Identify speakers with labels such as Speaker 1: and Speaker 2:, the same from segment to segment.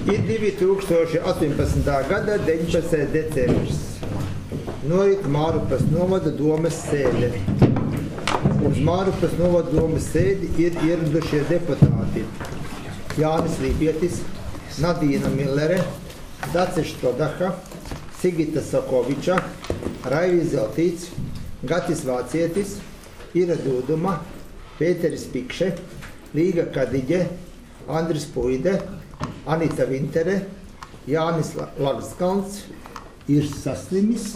Speaker 1: Ir 2018. gada 19. decembris. Norit Mārupas novada domes sēde. Uz Mārupas novada domes sēdi ir ieradušie deputāti Jānis Lībietis, Nadīna Millere, Dacis Štodaha, Sigita Sokoviča, Raivis Zeltīts, Gatis Vācietis, Ira Dūduma, Pēteris Pikše, Līga Kadiģe, Andris Puide, Anita Vintere, Jānis Lagskalns, ir saslimis,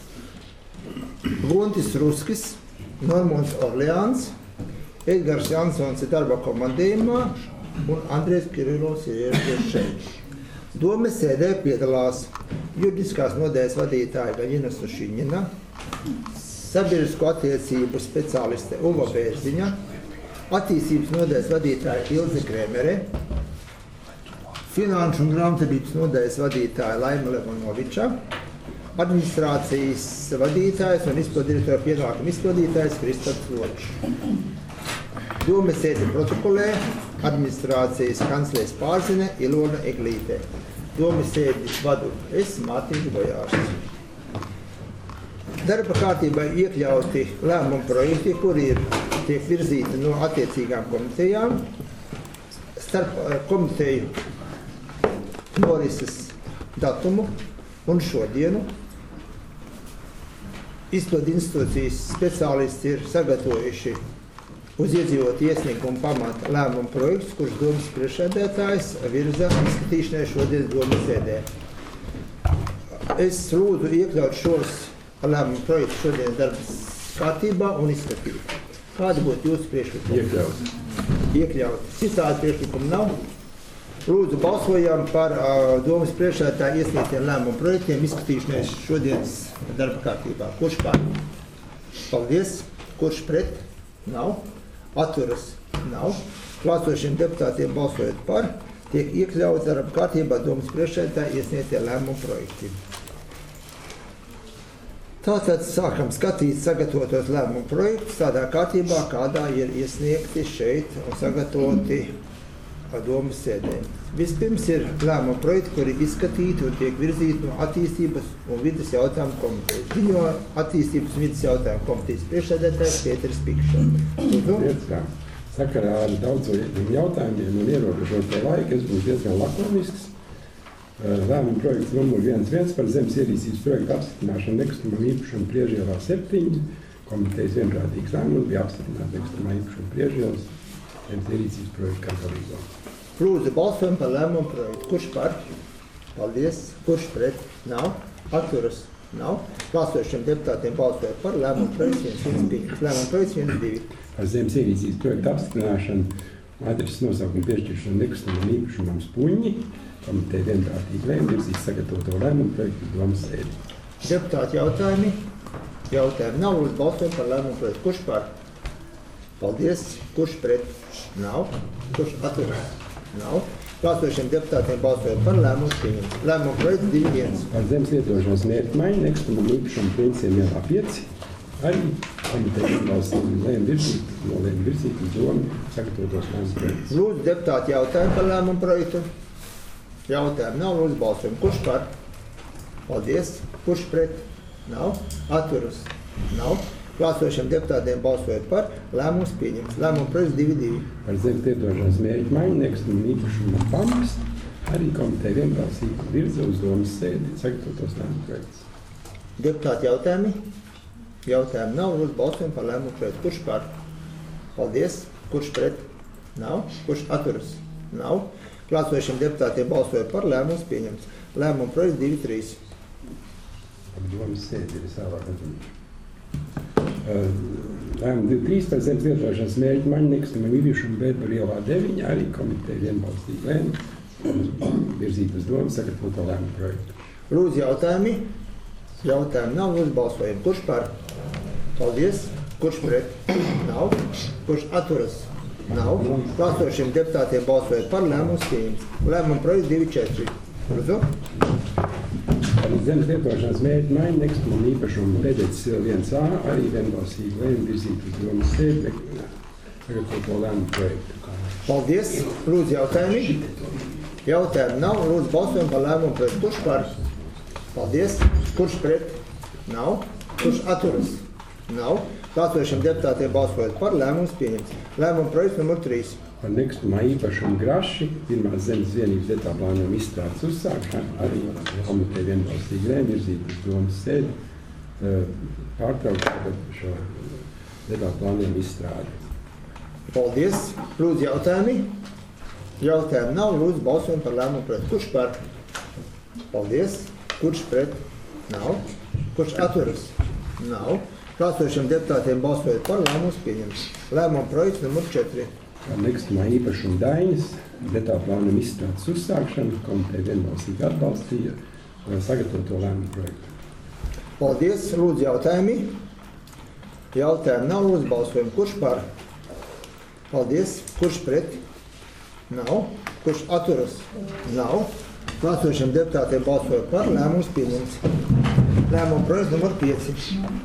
Speaker 1: Gontis Ruskis, Normons Orleāns, Edgars Jansons ir darba komandējumā un Andrejs Kirilovs ir ieradies šeit. Domes sēdē piedalās juridiskās nodaļas vadītāja Gaļina Sušiņina, sabiedrisko attiecību speciāliste Uva Bērziņa, attīstības nodaļas vadītāja Ilze Kremere, finanšu un grāmatvedības nodaļas vadītāja Laima Levonoviča, administrācijas vadītājs un izpildirektora pienākumu izpildītājs Kristaps Ločs. Domes sēdi protokolē administrācijas kanclēs pārzine Ilona Eglīte. Domes sēdi vadu es, Mārtiņš Bojārs. Darba kārtībā iekļauti lēmumu projekti, kuri tiek virzīti no attiecīgām komitejām. Starp komiteju norises datumu un šodienu. Izpildu institūcijas speciālisti ir sagatavojuši uz iedzīvotāju iesniegumu pamata lēmumu projekts, kurš domes priekšsēdētājs virza izskatīšanai šodien domes sēdē. Es lūdzu iekļaut šos lēmumu projektus šodien darba kārtībā un izskatīt. Kādi būtu jūsu priekšlikumi? Iekļaut. Citādi priekšlikumi nav. Lūdzu, balsojam par domes priekšsēdētāju iesniegtiem lēmumu projektiem izskatīšanai šodienas darba kārtībā. Kurš par? Paldies. Kurš pret? Nav. Atturas? Nav. Klāsošiem deputātiem balsojot par, tiek iekļauts darba kārtībā domes priekšsēdētāju iesniegtie lēmumu projekti. Tātad sākam skatīt sagatavotos lēmumu projektus tādā kārtībā, kādā ir iesniegti šeit un sagatavoti domas sēdēm. Vispirms ir lēmumu projekti, kuri izskatīti un tiek virzīti no attīstības un vides jautājumu komitejas. Ziņo attīstības un vides jautājumu komitejas priekšsēdētājs Pēteris Pikšs.
Speaker 2: Sakarā ar daudziem jautājumiem un ierobežoto laiku es būšu diezgan lakonisks. Lēmumu projekts numur 11 par zemes ierīcības projektu apstiprināšanu nekustamam īpašumu Priežielā 7. Komitejas vienprātīgs lēmums bija apstiprināt nekustamā īpašuma Priežielas zemes ierīcības projektu kā galīgo.
Speaker 1: Lūdzu, balsojam par lēmumu projektu. Kurš par? Paldies. Kurš pret? Nav. Atturas? Nav. Klāsošiem deputātiem balsojot par lēmumu projekts 1.1. Lēmumu projekts 1.2.
Speaker 2: Par zemes ierīcības projektu apstiprināšanu adreses nosaukumu piešķiršanu nekustamam īpašumam Spuņi. Komiteja vienprātīgi lēma virzīt sagatavoto lēmumu projektu domas sēdi.
Speaker 1: Deputāti jautājumi? Jautājumi nav. Lūdzu, balsojam par lēmumu projektu. Kurš par? Paldies. Kurš pret? Nav. Kurš atturas? Nav. Klāsošiem deputātiem balsojot par lēmumu pieņemt. Lēmumu projekts 2.1.
Speaker 2: Par zemes lietošanas mērķu maiņu nekustamam īpašumu Princiem ielā 5. Arī komiteja lēma virzīt uz domu sagatavotos lēmumu projektus.
Speaker 1: Lūdzu, deputāti jautājumi par lēmumu projektu? Jautājumi nav. Lūdzu, balsojam. Kurš par? Paldies. Kurš pret? Nav. Atturas? Nav. Klāsošiem deputātiem balsojot par, lēmums pieņemts. Lēmumu projekts 2.2.
Speaker 2: Par zemes lietošanas mērķu maiņu nekustamam īpašumam Pampas arī komiteja vienbalsīgi virza uz domas sēdi sagatavotos lēmumu projektus.
Speaker 1: Deputāti jautājumi? Jautājumi nav. Lūdzu, balsojam par lēmumu projektu. Kurš par? Paldies. Kurš pret? Nav. Kurš atturas? Nav. Klāsošiem deputātiem balsojot par, lēmums pieņemts. Lēmumu projekts 2.3.
Speaker 2: Par domas sēdi ir savāk atzīmēšana. Lēmumu 2.3 par zemes lietošanas mērķu maiņu nekustamam īpašumam Bērbaru ielā 9 arī komiteja vienbalsīgi lēma virzīt uz domu sagatavoto lēmumu projektu.
Speaker 1: Lūdzu, jautājumi? Jautājumi nav. Lūdzu, balsojam. Kurš par? Paldies. Kurš pret? Nav. Kurš atturas? Nav. Klāsošiem deputātiem balsojot par, lēmums pieņemts. Lēmumu projekts 2.4. Lūdzu.
Speaker 2: Par zemes lietošanas mērķu maiņu nekustamam īpašumu Pedecis 1A arī vienbalsīgi lēma virzīt uz domas sēdi sagatavoto lēmumu projektu.
Speaker 1: Paldies. Lūdzu, jautājumi? Jautājumu nav. Lūdzu, balsojam par lēmumu projektu. Kurš par? Paldies. Kurš pret? Nav. Kurš atturas? Nav. Klātesošiem deputātiem balsojot par, lēmums pieņemts. Lēmuma projekts numur 3.
Speaker 2: Par nekustamā īpašuma Graši, pirmās zemes vienības detālplānojuma izstrādes uzsākšanu, arī komiteja vienbalsīgi lēma virzīt uz domas sēdi, pārtraukt šo detālplānojuma izstrādi.
Speaker 1: Paldies. Lūdzu, jautājumi? Jautājumu nav. Lūdzu, balsojam par lēmumu projektu. Kurš par? Paldies. Kurš pret? Nav. Kurš atturas? Nav. Klātesošiem deputātiem balsojot par, lēmums pieņemts. Lēmuma projekts numur 4.
Speaker 2: Par nekustamā īpašuma Daiņas detālplānojuma izstrādes uzsākšanu, komiteja vienbalsīgi atbalstīja sagatavoto lēmumu projektu.
Speaker 1: Paldies. Lūdzu, jautājumi? Jautājumu nav. Lūdzu, balsojam. Kurš par? Paldies. Kurš pret? Nav. Kurš atturas? Nav. Klātesošiem deputātiem balsojot par, lēmums pieņemts. Lēmuma projekts numur 5.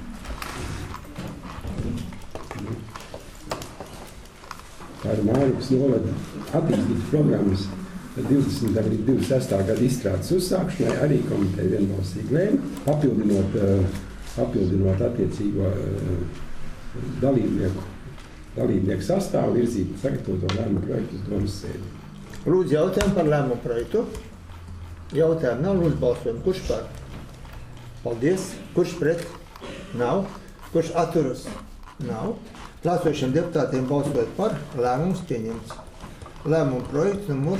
Speaker 2: Par Mārupes novada attīstības programmas 20. līdz 26. gada izstrādes uzsākšanai arī komiteja vienbalsīgi lēma, papildinot attiecīgo dalībnieku sastāvu, virzīt sagatavoto lēmumu projektu uz domas sēdi.
Speaker 1: Lūdzu, jautājumu par lēmumu projektu. Jautājumu nav. Lūdzu, balsojam. Kurš par? Paldies. Kurš pret? Nav. Kurš atturas? Nav. Klātesošiem deputātiem balsojot par, lēmums pieņemts. Lēmuma projekts numur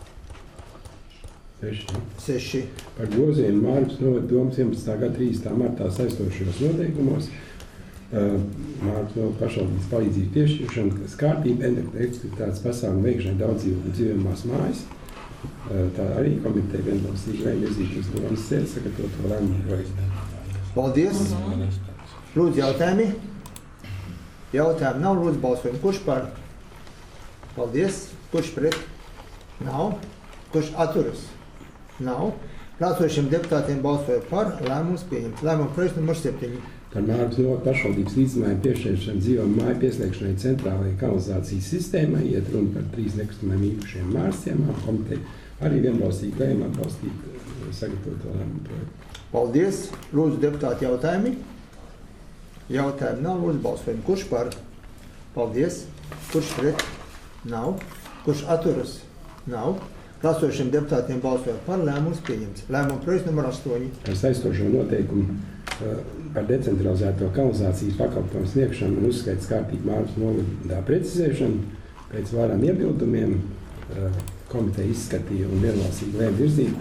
Speaker 1: 6.
Speaker 2: Par grozījumu Mārupes novada domas 11. gada 30. martā saistošajos noteikumos Mārupes novada pašvaldības palīdzību piešķiršanu, kas kārtība, energoefektivitātes pasākumu veikšanai daudz dzīvojamās mājas. Tā arī komiteja vienbalsīgi lēma virzīt uz domas sēdi sagatavoto lēmumu projektu.
Speaker 1: Paldies. Lūdzu, jautājumi? Jautājumu nav. Lūdzu, balsojam. Kurš par? Paldies. Kurš pret? Nav. Kurš atturas? Nav. Klātesošiem deputātiem balsojot par, lēmums pieņemts. Lēmuma projekts numur 7.
Speaker 2: Par Mārupes novada pašvaldības līdzmāju piešķiršanu dzīvojumu māju pieslēgšanai centrālajai kanalizācijas sistēmai, iet runa par 3 nekustamiem īpašiem mājasciemām. Komiteja arī vienbalsīgi lēma atbalstīt sagatavoto lēmumu projektu.
Speaker 1: Paldies. Lūdzu, deputāti, jautājumi? Jautājumu nav. Lūdzu, balsojam. Kurš par? Paldies. Kurš pret? Nav. Kurš atturas? Nav. Klātesošiem deputātiem balsojot par, lēmums pieņemts. Lēmuma projekts numur 8.
Speaker 2: Par saistošo noteikumu par decentralizēto kanalizācijas pakalpojumu sniegšanu un uzskaitas kārtību Mārupes novadā precizēšanu pēc vairām iebildumiem komiteja izskatīja un vienbalsīgi lēma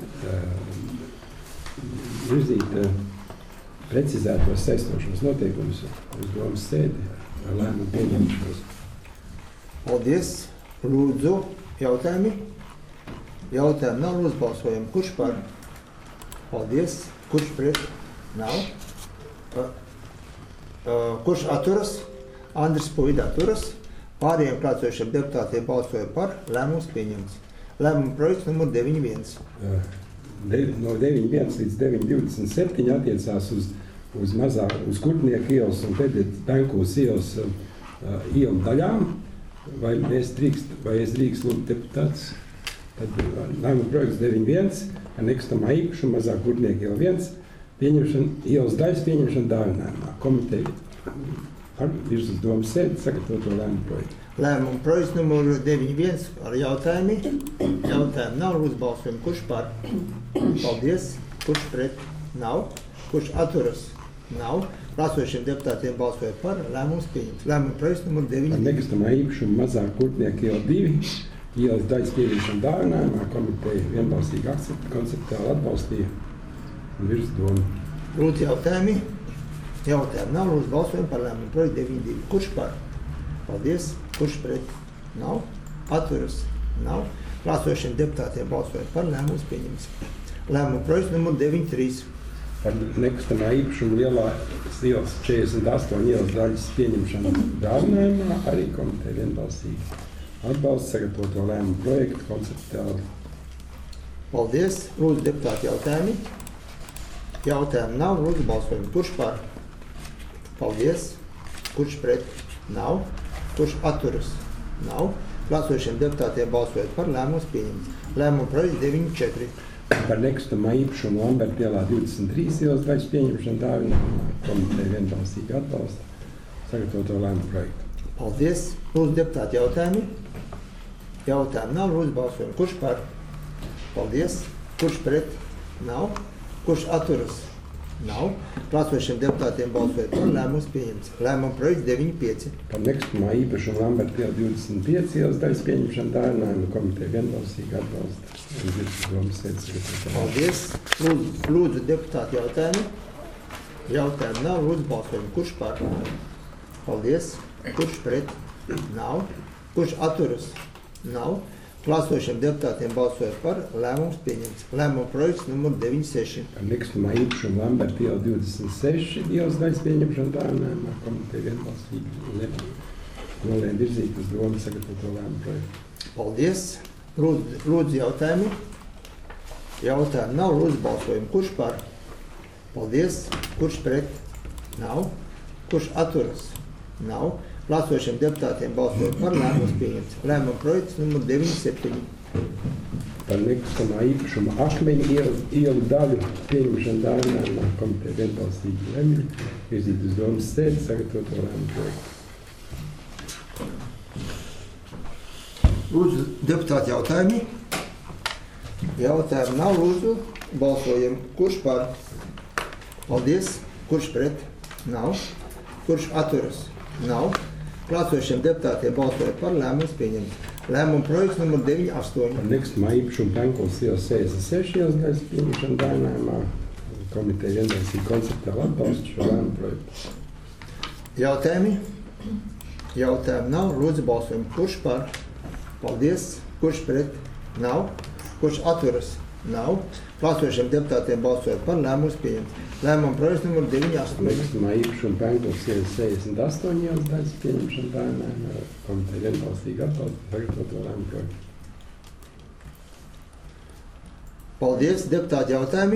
Speaker 2: virzīt precizētos saistošos noteikumus uz domas sēdi ar lēmumu pieņemšanos.
Speaker 1: Paldies. Lūdzu, jautājumi? Jautājumu nav. Lūdzu, balsojam. Kurš par? Paldies. Kurš pret? Nav. Kurš atturas? Andris Puida atturas. Pārējiem klātesošiem deputātiem balsoja par, lēmums pieņemts. Lēmuma projekts numur 9.1.
Speaker 2: No 9.1 līdz 9.27 attiecās uz Kurtnieku ielas un Penkūs ielas ielu daļām. Vai es drīkst lūgt deputāts? Tad lēmuma projekts 9.1 ar nekustamā īpašuma mazā Kurtnieku iela 1 ielas daļas pieņemšana dāvinājumā. Komiteja virz uz domas sēdi sagatavoto lēmumu projektu.
Speaker 1: Lēmuma projekts numur 9.1 ar jautājumi. Jautājumu nav. Lūdzu, balsojam. Kurš par? Paldies. Kurš pret? Nav. Kurš atturas? Nav. Klātesošiem deputātiem balsojot par, lēmums pieņemts. Lēmuma projekts numur 9.
Speaker 2: Ar nekustamā īpašuma mazā Kurtnieku iela 2 ielas daļas pieņemšana dāvinājumā. Komiteja vienbalsīgi konceptuāli atbalstīja un virz domu.
Speaker 1: Lūdzu, jautājumi. Jautājumu nav. Lūdzu, balsojam par lēmumu projektu 9.2. Kurš par? Paldies. Kurš pret? Nav. Atturas? Nav. Klātesošiem deputātiem balsojot par, lēmums pieņemts. Lēmuma projekts numur 9.3.
Speaker 2: Par nekustamā īpašuma lielās ielas 48 ielas daļas pieņemšanu dāvinājumā arī komiteja vienbalsīgi atbalsta sagatavoto lēmumu projektu konceptuāli.
Speaker 1: Paldies. Lūdzu, deputāti, jautājumi. Jautājumu nav. Lūdzu, balsojam. Kurš par? Paldies. Kurš pret? Nav. Kurš atturas? Nav. Klāsošiem deputātiem balsojot par lēmums pieņemts. Lēmuma projekts 9.4.
Speaker 2: Par nekustamā īpašuma Lamberta ielā 23 ielas daļas pieņemšanu dāvinājumā. Komiteja vienbalsīgi atbalsta sagatavoto lēmumu projektu.
Speaker 1: Paldies. Lūdzu, deputāti jautājumi. Jautājumu nav. Lūdzu, balsojumu. Kurš par? Paldies. Kurš pret? Nav. Kurš atturas? Nav. Klāsošiem deputātiem balsojot par lēmums pieņemts. Lēmuma projekts 9.5.
Speaker 2: Par nekustamā īpašuma Lamberta ielā 25 ielas daļas pieņemšanu dāvinājumā. Komiteja vienbalsīgi atbalsta.
Speaker 1: Paldies. Lūdzu, deputāti jautājumi. Jautājumu nav. Lūdzu, balsojumu. Kurš par? Paldies. Kurš pret? Nav. Kurš atturas? Nav. Klāsošiem deputātiem balsojot par lēmums pieņemts. Lēmuma projekts numur 9.6.
Speaker 2: Par nekustamā īpašuma Lamberta ielā 26 ielas daļas pieņemšanu dāvinājumā. Komiteja vienbalsīgi nolēma virzīt uz domu sagatavoto lēmumu projektu.
Speaker 1: Paldies. Lūdzu jautājumi. Jautājumu nav. Lūdzu balsojumu. Kurš par? Paldies. Kurš pret? Nav. Kurš atturas? Nav. Klāsošiem deputātiem balsojot par lēmums pieņemts. Lēmuma projekts numur 9.7.
Speaker 2: Par nekustamā īpašuma Akmeņu ielu daļu pieņemšanu dāvinājumā. Komiteja vienbalsīgi lemj virzīt uz domas sēdi sagatavoto lēmumu projektu.
Speaker 1: Lūdzu, deputāti jautājumi. Jautājumu nav. Lūdzu, balsojam. Kurš par? Paldies. Kurš pret? Nav. Kurš atturas? Nav. Klāsošiem deputātiem balsojot par lēmums pieņemts. Lēmuma projekts numur 9.8.
Speaker 2: Par nekustamā īpašuma Penkols ielas 66 ielas daļas pieņemšanu dāvinājumā. Komiteja vienbalsīgi konceptuāli atbalsta šo lēmumu projektu.
Speaker 1: Jautājumi. Jautājumu nav. Lūdzu, balsojam. Kurš par? Paldies. Kurš pret? Nav. Kurš atturas? Nav. Klāsošiem deputātiem balsojot par lēmums pieņemts. Lēmuma projekts numur 9.8.
Speaker 2: Par nekustamā īpašuma Penkols ielas 68 ielas daļas pieņemšanu dāvinājumā. Komiteja vienbalsīgi atbalsta sagatavoto lēmumu projektu.
Speaker 1: Paldies. Deputāti jautājumi.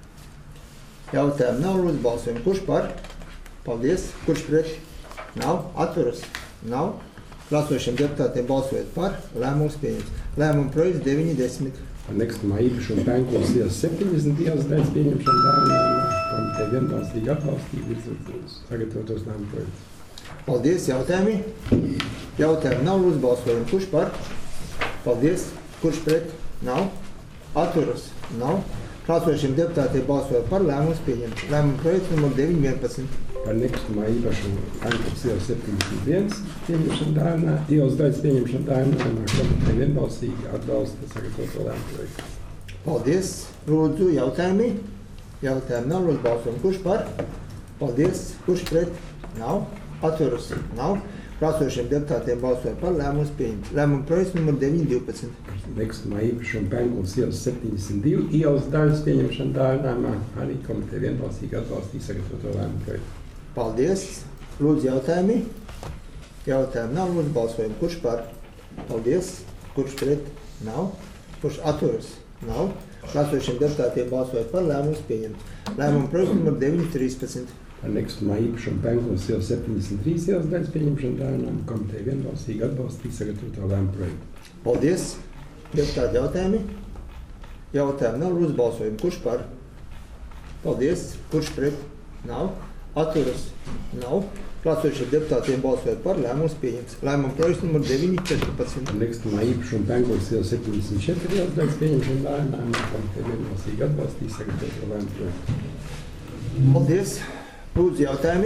Speaker 1: Jautājumu nav. Lūdzu, balsojam. Kurš par? Paldies. Kurš pret? Nav. Atturas? Nav. Klāsošiem deputātiem balsojot par lēmums pieņemts. Lēmuma projekts 9.10.
Speaker 2: Par nekustamā īpašuma Penkols ielas 70 ielas daļas pieņemšanu dāvinājumā. Komiteja vienbalsīgi atbalstīja virzot sagatavotos lēmumu projektus.
Speaker 1: Paldies. Jautājumi. Jautājumu nav. Lūdzu, balsojam. Kurš par? Paldies. Kurš pret? Nav. Atturas? Nav. Klāsošiem deputātiem balsojot par lēmums pieņemts. Lēmuma projekts numur 9.11.
Speaker 2: Par nekustamā īpašuma Penkols ielas 71 pieņemšanu dāvinājumā. Ielas daļas pieņemšanu dāvinājumā. Komiteja vienbalsīgi atbalsta sagatavoto lēmumu projektu.
Speaker 1: Paldies. Lūdzu, jautājumi. Jautājumu nav. Lūdzu, balsojam. Kurš par? Paldies. Kurš pret? Nav. Atturas? Nav. Klāsošiem deputātiem balsojot par lēmums pieņemts. Lēmuma projekts numur 9.12.
Speaker 2: Nekustamā īpašuma Penkols ielas 72 ielas daļas pieņemšanu dāvinājumā. Arī komiteja vienbalsīgi atbalstīja sagatavoto lēmumu projektu.
Speaker 1: Paldies. Lūdzu, jautājumi. Jautājumu nav. Lūdzu, balsojam. Kurš par? Paldies. Kurš pret? Nav. Kurš atturas? Nav. Klāsošiem deputātiem balsojot par lēmums pieņemts. Lēmuma projekts numur 9.13.
Speaker 2: Par nekustamā īpašuma Penkols ielas 73 ielas daļas pieņemšanu dāvinājumā. Komiteja vienbalsīgi atbalstīja sagatavoto lēmumu projektu.
Speaker 1: Paldies. Deputāti jautājumi. Jautājumu nav. Lūdzu, balsojam. Kurš par? Paldies. Kurš pret? Nav. Atturas? Nav. Klāsošiem deputātiem balsojot par lēmums pieņemts. Lēmuma projekts numur 9.14.
Speaker 2: Par nekustamā īpašuma Penkols ielas 74 ielas daļas pieņemšanu dāvinājumā. Komiteja vienbalsīgi atbalstīja sagatavoto lēmumu projektu.
Speaker 1: Paldies. Lūdzu, jautājumi.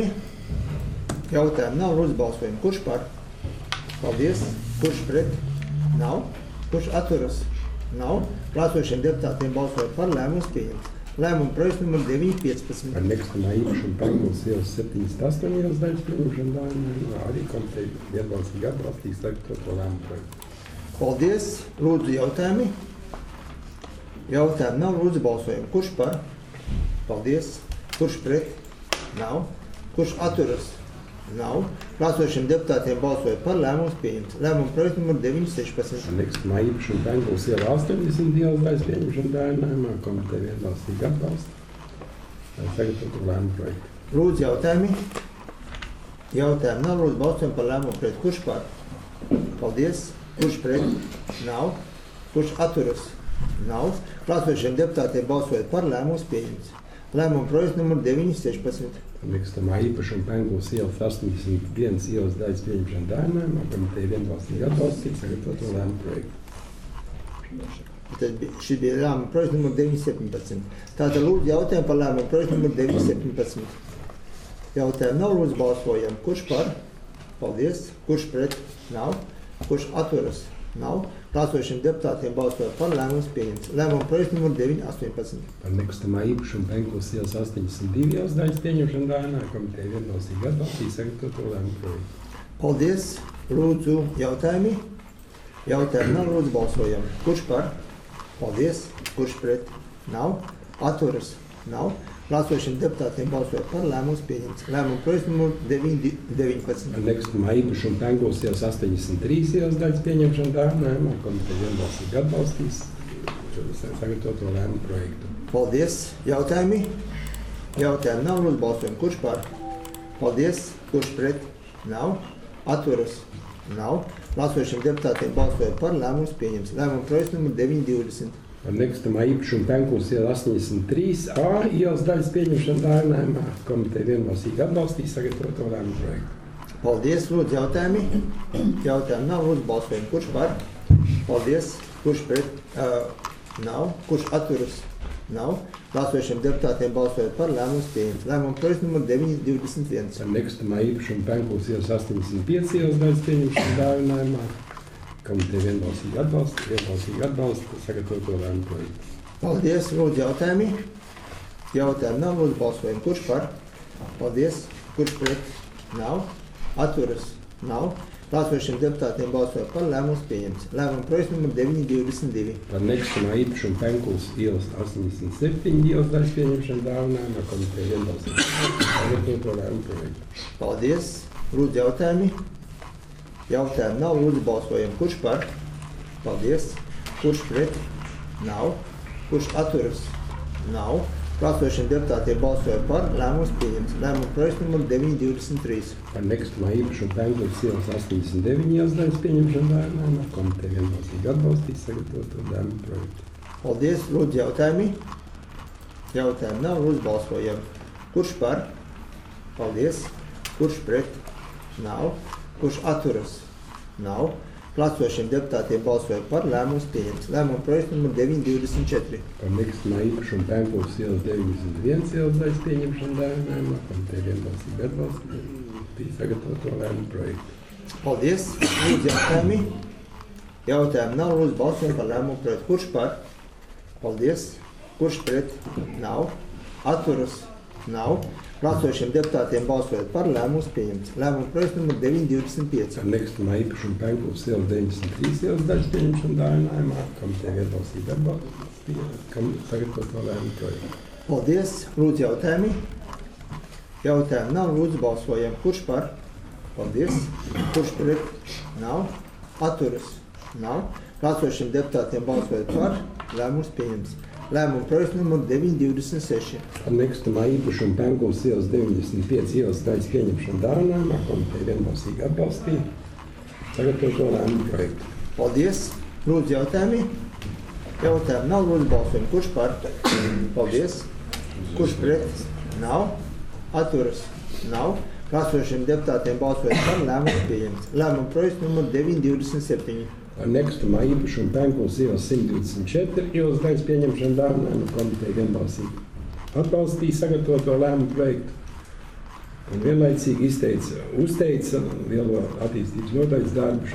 Speaker 1: Jautājumu nav. Lūdzu, balsojam. Kurš par? Paldies. Kurš pret? Nav. Kurš atturas? Nav. Klāsošiem deputātiem balsojot par lēmums pieņemts. Lēmuma projekts numur 9.15.
Speaker 2: Par nekustamā īpašuma Penkols ielas 78 ielas daļas pieņemšanu dāvinājumā. Arī komiteja vienbalsīgi atbalstīja sagatavoto lēmumu projektu.
Speaker 1: Paldies. Lūdzu, jautājumi. Jautājumu nav. Lūdzu, balsojam. Kurš par? Paldies. Kurš pret? Nav. Kurš atturas? Nav. Klāsošiem deputātiem balsojot par lēmums pieņemts. Lēmuma projekts numur 9.16.
Speaker 2: Par nekustamā īpašuma Penkols ielā 80 ielas daļas pieņemšanu dāvinājumā. Komiteja vienbalsīgi atbalsta sagatavoto lēmumu projektu.
Speaker 1: Lūdzu, jautājumi. Jautājumu nav. Lūdzu, balsojam par lēmumu projektu. Kurš par? Paldies. Kurš pret? Nav. Kurš atturas? Nav. Klātesošiem deputātiem balsojot par, lēmums pieņemts. Lēmuma projekts numur 916.
Speaker 2: Nekustamā īpašuma Pengulas ielas 81 ielas daļas pieņemšana Dāvinājumā, komiteja vienbalsīgi atbalstīja sagatavoto lēmumu projektu.
Speaker 1: Tad šis bija lēmuma projekts numur 917. Tātad lūdzu jautājumu par lēmuma projektu numur 917. Jautājumu nav, lūdzu balsojam. Kurš par? Paldies. Kurš pret? Nav. Kurš atturas? Nav. Klātesošiem deputātiem balsojot par, lēmums pieņemts. Lēmuma projekts numur 918.
Speaker 2: Par nekustamā īpašuma Pengulas ielas 82 ielas daļas pieņemšana Dāvinājumā, komiteja vienbalsīgi atbalstīja sagatavoto lēmumu projektu.
Speaker 1: Paldies. Lūdzu jautājumi. Jautājumu nav, lūdzu balsojam. Kurš par? Paldies. Kurš pret? Nav. Atturas? Nav. Klātesošiem deputātiem balsojot par, lēmums pieņemts. Lēmuma projekts numur 919.
Speaker 2: Par nekustamā īpašuma Pengulas ielas 83 ielas daļas pieņemšana Dāvinājumā, komiteja vienbalsīgi atbalstīs sagatavoto lēmumu projektu.
Speaker 1: Paldies. Jautājumi. Jautājumu nav, lūdzu balsojam. Kurš par? Paldies. Kurš pret? Nav. Atturas? Nav. Klātesošiem deputātiem balsojot par, lēmums pieņemts. Lēmuma projekts numur 920.
Speaker 2: Par nekustamā īpašuma Pengulas ielas 83A ielas daļas pieņemšana Dāvinājumā, komiteja vienbalsīgi atbalstīja sagatavoto lēmumu projektu.
Speaker 1: Paldies. Lūdzu jautājumi. Jautājumu nav, lūdzu balsojam. Kurš par? Paldies. Kurš pret? Nav. Kurš atturas? Nav. Klātesošiem deputātiem balsojot par, lēmums pieņemts. Lēmuma projekts numur 921.
Speaker 2: Par nekustamā īpašuma Pengulas ielas 85 ielas daļas pieņemšana Dāvinājumā, komiteja vienbalsīgi atbalsta sagatavoto lēmumu projektu.
Speaker 1: Paldies. Lūdzu jautājumi. Jautājumu nav, lūdzu balsojam. Kurš par? Paldies. Kurš pret? Nav. Atturas? Nav. Klātesošiem deputātiem balsojot par, lēmums pieņemts. Lēmuma projekts numur 922.
Speaker 2: Par nekustamā īpašuma Pengulas ielas 87 ielas daļas pieņemšana Dāvinājumā, komiteja vienbalsīgi sagatavoto lēmumu projektu.
Speaker 1: Paldies. Lūdzu jautājumi. Jautājumu nav, lūdzu balsojam. Kurš par? Paldies. Kurš pret? Nav. Kurš atturas? Nav. Klātesošiem deputātiem balsojot par, lēmums pieņemts. Lēmuma projekts numur 923.
Speaker 2: Par nekustamā īpašuma Pengulas ielas 89 ielas daļas pieņemšana Dāvinājumā, komiteja vienbalsīgi atbalstīs sagatavoto lēmumu projektu.
Speaker 1: Paldies. Lūdzu jautājumi. Jautājumu nav, lūdzu balsojam. Kurš par? Paldies. Kurš pret? Nav. Kurš atturas? Nav. Klātesošiem deputātiem balsojot par, lēmums pieņemts. Lēmuma projekts numur 924.
Speaker 2: Par nekustamā īpašuma Pengulas ielas 91 ielas daļas pieņemšana Dāvinājumā, komiteja vienbalsīgi atbalstīja sagatavoto lēmumu projektu.
Speaker 1: Paldies. Lūdzu jautājumi. Jautājumu nav, lūdzu balsojam par lēmumu projektu. Kurš par? Paldies. Kurš pret? Nav. Atturas? Nav. Klātesošiem deputātiem balsojot par, lēmums pieņemts. Lēmuma projekts numur 925.
Speaker 2: Par nekustamā īpašuma Pengulas ielas 93 ielas daļas pieņemšana Dāvinājumā, komiteja vienbalsīgi atbalstīja sagatavoto lēmumu projektu.
Speaker 1: Paldies. Lūdzu jautājumi. Jautājumu nav, lūdzu balsojam. Kurš par? Paldies. Kurš pret? Nav. Atturas? Nav. Klātesošiem deputātiem balsojot par, lēmums pieņemts. Lēmuma projekts numur 926.
Speaker 2: Par nekustamā īpašuma Pengulas ielas 95 ielas daļas pieņemšana Dāvinājumā, komiteja vienbalsīgi atbalstīja sagatavoto lēmumu projektu.
Speaker 1: Paldies. Lūdzu jautājumi. Jautājumu nav, lūdzu balsojam. Kurš par? Paldies. Kurš pret? Nav. Atturas? Nav. Klātesošiem deputātiem balsojot par, lēmums pieņemts. Lēmuma projekts numur 927.
Speaker 2: Par nekustamā īpašuma Pengulas ielas 124 ielas daļas pieņemšana Dāvinājumā, komiteja vienbalsīgi atbalstīja sagatavoto lēmumu projektu un vienlaicīgi uzteica lielo attīstības nodaļas darbu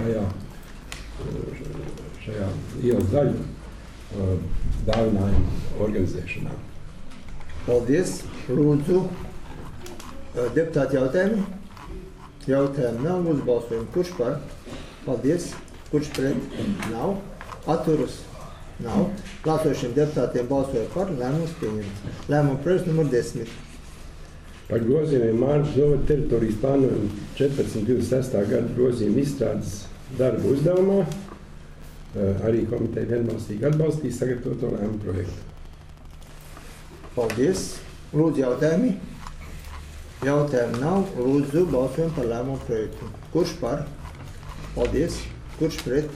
Speaker 2: šajā ielas daļu Dāvinājuma organizēšanā.
Speaker 1: Paldies. Lūdzu, deputāti jautājumi. Jautājumu nav, lūdzu balsojam. Kurš par? Paldies. Kurš pret? Nav. Atturas? Nav. Klātesošiem deputātiem balsojot par, lēmums pieņemts. Lēmuma projekts numur 10.
Speaker 2: Par grozījumiem Mārtas novada teritorijas plānojuma 14.26. gada grozījuma izstrādes darbu uzdevumā arī komiteja vienbalsīgi atbalstīja sagatavoto lēmumu projektu.
Speaker 1: Paldies. Lūdzu jautājumi. Jautājumu nav. Lūdzu balsojam par lēmumu projektu. Kurš par? Paldies. Kurš pret?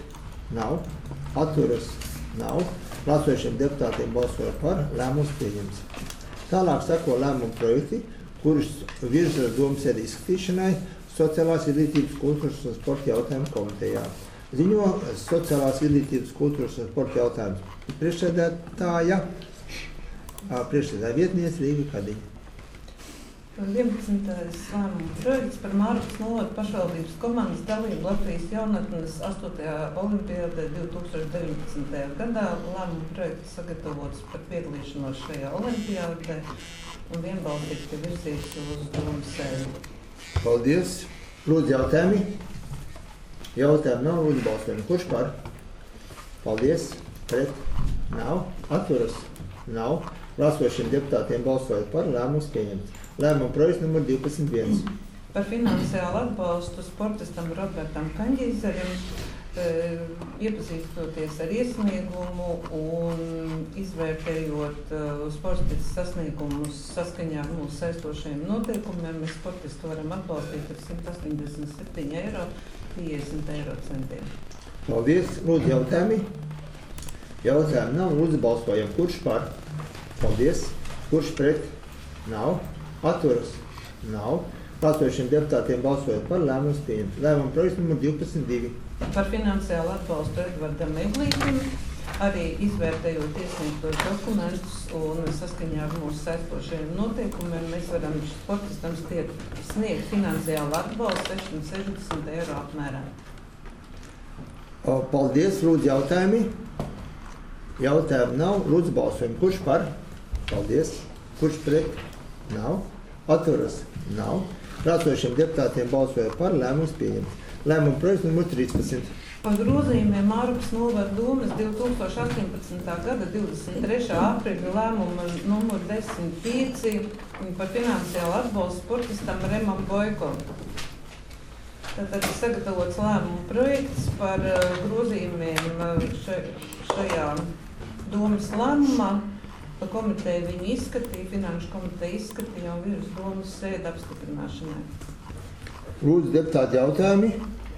Speaker 1: Nav. Atturas? Nav. Balsojušiem deputātiem balsojot par, lēmums pieņemts. Tālāk seko lēmumu projekti, kurus virza domas sēdē izskatīšanai Sociālās izglītības, kultūras un sporta jautājumu komitejā. Ziņo Sociālās izglītības, kultūras un sporta jautājumu priekšsēdētāja vietniece Līga Kadiņa.
Speaker 3: 11. lēmuma projekts par Mārupas novada pašvaldības komandas dalību Latvijas jaunatnes 8. olimpiādē 2019. gadā. Lēmuma projekts sagatavots par piedalīšanos šajā olimpiādē un vienbalsīgi tiek virzīts uz domas sēdi.
Speaker 1: Paldies. Lūdzu jautājumi. Jautājumi nav, lūdzu balsojumi. Kurš par? Paldies. Pret? Nav. Atturas? Nav. Balsošiem deputātiem balsojot par, lēmums pieņemts. Lēmuma projekts numur 12.1.
Speaker 3: Par finansiālu atbalstu sportistam Robertam Kaņģīzerim, iepazīstoties ar iesniegumu un izvērtējot sportistas sasniegumus saskaņā ar mūsu saistošajiem noteikumiem, mēs sportistu varam atbalstīt ar 187 eiro 50 eiro centiem.
Speaker 1: Paldies. Lūdzu jautājumi. Jautājumi nav. Lūdzu balsojam. Kurš par? Paldies. Kurš pret? Nav. Atturas? Nav. Balsojušiem deputātiem balsojot par, lēmums pieņemts. Lēmuma projekts numur 12.2.
Speaker 3: Par finansiālu atbalstu Edvardam Eglītim, arī izvērtējot iesniegtos dokumentus un saskaņā ar mūsu saistošajiem noteikumiem, mēs varam sportistam sniegt finansiālu atbalstu 660 eiro apmērā.
Speaker 1: Paldies. Lūdzu jautājumi. Jautājumi nav. Lūdzu balsojumi. Kurš par? Paldies. Kurš pret? Nav. Atturas? Nav. Balsojušiem deputātiem balsojot par, lēmums pieņemts. Lēmuma projekts numur 13.
Speaker 3: Par grozījumiem Mārupas novada domas 2018. gada 23. aprīļa lēmuma numur 10.5 par finansiālu atbalstu sportistam Remam Boiko. Tātad ir sagatavots lēmuma projekts par grozījumiem šajā domas lēmumā. Pa komiteja viņi izskatīja, finanšu komiteja izskatīja un virs domas sēda apstiprināšanai.
Speaker 1: Lūdzu deputāti jautājumi.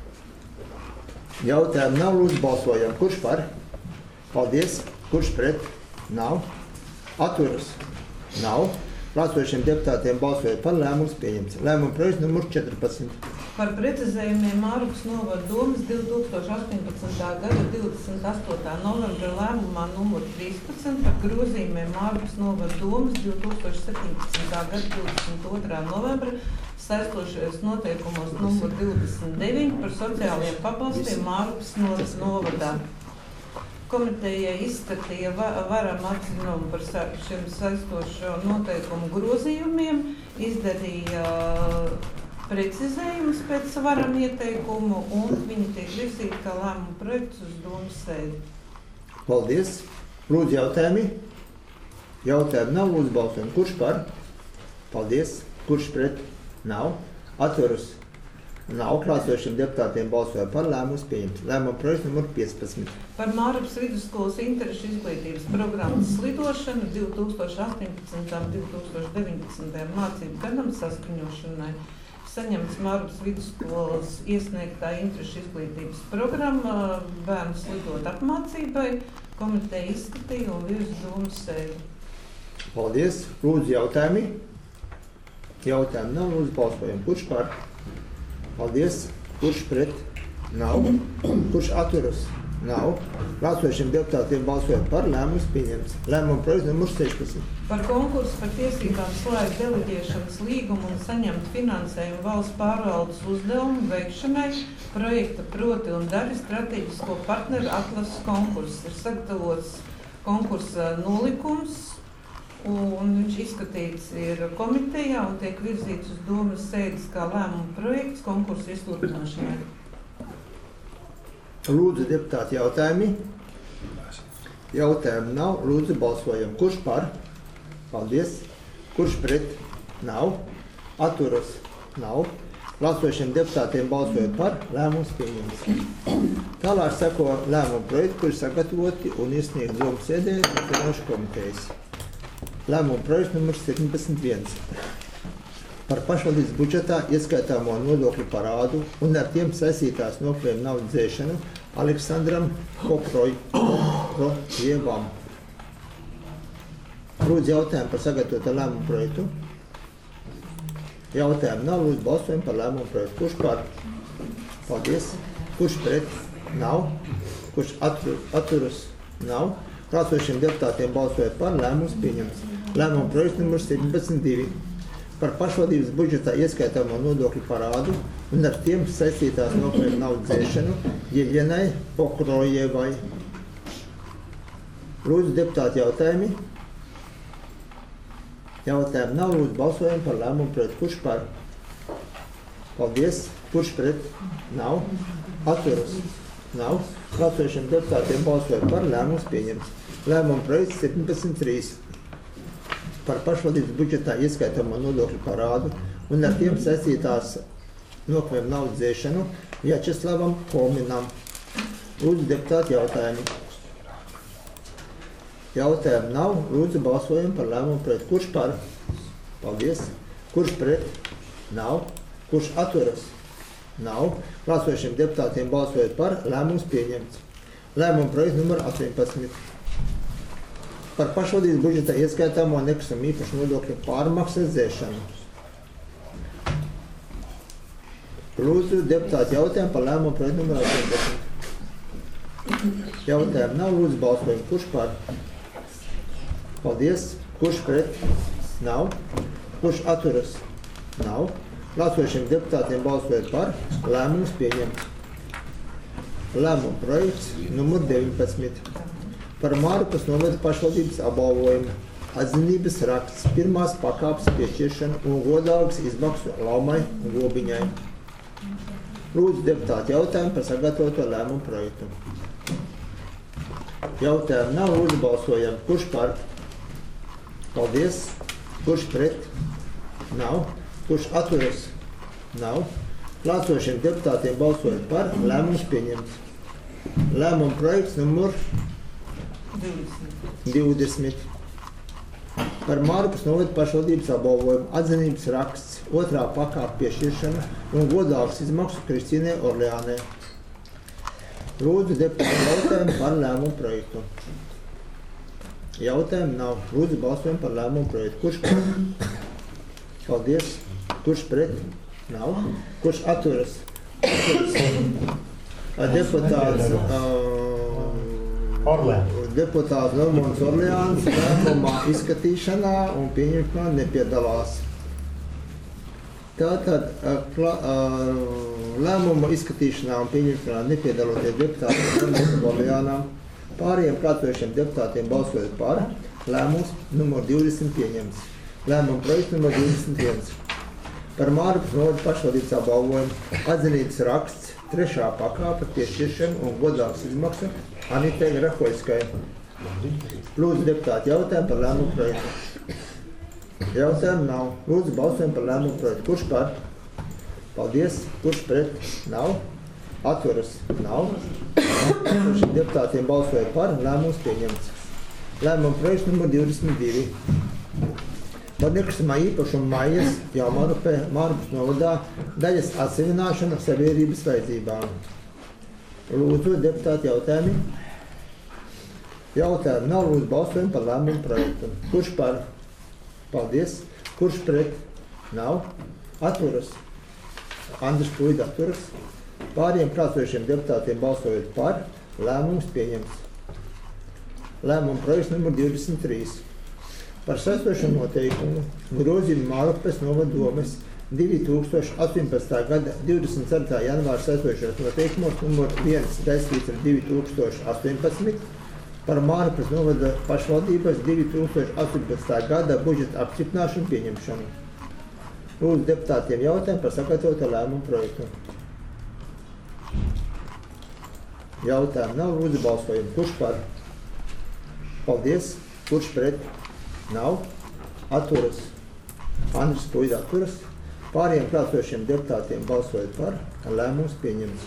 Speaker 1: Jautājumi nav. Lūdzu balsojam. Kurš par? Paldies. Kurš pret? Nav. Atturas? Nav. Balsojušiem deputātiem balsojot par, lēmums pieņemts. Lēmuma projekts numur 14.
Speaker 3: Par precizējumiem Mārupas novada domas 2018. gada 28. novembra lēmumā numur 13 par grozījumiem Mārupas novada domas 2017. gada 22. novembra saistošajos noteikumos numur 29 par sociālajiem pabalstiem Mārupas novadā. Komiteja izskatīja varam atzinumu par šiem saistošo noteikumu grozījumiem, izdarīja precizējumus pēc varam ieteikumu un viņi tiek virzīti kā lēmuma projekts uz domas sēdi.
Speaker 1: Paldies. Lūdzu jautājumi. Jautājumi nav. Lūdzu balsojumi. Kurš par? Paldies. Kurš pret? Nav. Atturas? Nav. Klāsošiem deputātiem balsoja par, lēmums pieņemts. Lēmuma projekts numur 15.
Speaker 3: Par Mārupas vidusskolas interešu izglītības programmas slidošanu 2018. 2019. mācību gadam saskaņošanai saņemts Mārupas vidusskolas iesniegtā interešu izglītības programma bērnu slidot apmācībai. Komiteja izskatīja un virs domas sēdi.
Speaker 1: Paldies. Lūdzu jautājumi. Jautājumi nav. Lūdzu balsojam. Kurš par? Paldies. Kurš pret? Nav. Kurš atturas? Nav. Balsojušiem deputātiem balsojot par, lēmums pieņemts. Lēmuma projekts numur 16.
Speaker 3: Par konkursu par tiesībām slēgt deleģēšanas līgumu un saņemt finansējumu valsts pārvaldes uzdevumu veikšanai projekta Proti un Dari strateģisko partneru atlases konkurss. Ir sagatavots konkursa nolikums un viņš izskatīts ir komitejā un tiek virzīts uz domas sēdes kā lēmuma projekts konkursa izsludināšanai.
Speaker 1: Lūdzu deputāti jautājumi. Jautājumi nav. Lūdzu balsojam. Kurš par? Paldies. Kurš pret? Nav. Atturas? Nav. Balsojušiem deputātiem balsojot par, lēmums pieņemts. Tālāk seko lēmuma projekti, kuri sagatavoti un iesniegt domas sēdē finanšu komitejas. Lēmuma projekts numurs 17.1. Par pašvaldības budžetā ieskaitāmo nodokļu parādu un ar tiem saistītās nokļuvuma naudas dzēšanu Aleksandram Koprojevam. Lūdzu jautājumu par sagatavotu lēmumu projektu. Jautājumu nav, lūdzu balsojumu par lēmumu projektu. Kurš par? Paldies. Kurš pret? Nav. Kurš atturas? Nav. Klāsošiem deputātiem balsojot par, lēmums pieņemts. Lēmumu projekts numurs 17.2. Par pašvaldības budžetā ieskaitāmo nodokļu parādu un ar tiem saistītās nopelnu naudu dzēšanu Jeļenai Pokrojevai. Lūdzu deputāti jautājumi. Jautājumu nav, lūdzu balsojumu par lēmumu projektu. Kurš par? Paldies. Kurš pret? Nav. Atturas? Nav. Klāsošiem deputātiem balsojot par, lēmums pieņemts. Lēmumu projekts 17.3. Par pašvaldības budžetā ieskaitāmo nodokļu parādu un ar tiem saistītās nopelnu naudu dzēšanu Vjačeslavam Kominam. Lūdzu deputāti jautājumi. Jautājumu nav, lūdzu balsojumu par lēmumu projektu. Kurš par? Paldies. Kurš pret? Nav. Kurš atturas? Nav. Klāsošiem deputātiem balsojot par, lēmums pieņemts. Lēmumu projekts numur 18. Par pašvaldības budžetā ieskaitāmo nekustamo īpašu nodokļu pārmaksas dzēšanu. Lūdzu deputāti jautājumu par lēmumu projektu numur 18. Jautājumu nav, lūdzu balsojumu. Kurš par? Paldies. Kurš pret? Nav. Kurš atturas? Nav. Klāsošiem deputātiem balsojot par, lēmums pieņemts. Lēmumu projekts numur 19. Par Mārupas novada pašvaldības apbalvojumu atzinības raksts pirmās pakāpes piešķiršanu un godalgas izmaksu Laumai un Gobiņai. Lūdzu deputāti jautājumu par sagatavoto lēmumu projektu. Jautājumu nav, lūdzu balsojam. Kurš par? Paldies. Kurš pret? Nav. Kurš atturas? Nav. Klāsošiem deputātiem balsojot par, lēmums pieņemts. Lēmumu projekts numur 20. Par Mārupas novada pašvaldības apbalvojumu atzinības raksts otrā pakāpe piešķiršana un godalgas izmaksu Kristīnai Orleānai. Lūdzu deputāti jautājumu par lēmumu projektu. Jautājumu nav. Lūdzu balsojumu par lēmumu projektu. Kurš par? Paldies. Kurš pret? Nav. Kurš atturas? Deputāts Normons Orleāns lēmumā izskatīšanā un pieņemšanā nepiedalās. Tātad lēmuma izskatīšanā un pieņemšanā nepiedaloties deputātiem Normons Orleānam, pārējiem klātošiem deputātiem balsojot par, lēmums numur 20 pieņemts. Lēmuma projekts numur 21. Par Mārupas novada pašvaldības apbalvojumu atzinības raksts trešā pakāpe piešķiršana un godalgas izmaksa Anitai Rahoļskai. Lūdzu deputāti jautājumu par lēmumu projektu. Jautājumu nav. Lūdzu balsojumu par lēmumu projektu. Kurš par? Paldies. Kurš pret? Nav. Atturas? Nav. Šiem deputātiem balsojot par, lēmums pieņemts. Lēmumu projekts numur 22. Par nekustamā īpašuma Maijas Jaunmārupē Mārupas novadā daļas atsevināšana sabiedrības vajadzībām. Lūdzu deputāti jautājumi. Jautājumu nav, lūdzu balsojumu par lēmumu projektu. Kurš par? Paldies. Kurš pret? Nav. Atturas? Andris Puida atturas. Pāriem klāsošiem deputātiem balsojot par, lēmums pieņemts. Lēmumu projekts numur 23. Par saistošo noteikumu grozījumu Mārupes novada domes 2018. gada 24. janvāra saistošos noteikumos numur 1/2018 par Mārupes novada pašvaldības 2018. gada budžeta apstiprināšanu pieņemšanu. Lūdzu deputātiem jautājumu par sagatavoto lēmumu projektu. Jautājumu nav, lūdzu balsojumu. Kurš par? Paldies. Kurš pret? Nav. Atturas? Andris Puida atturas. Pāriem klāsošiem deputātiem balsojot par, lēmums pieņemts.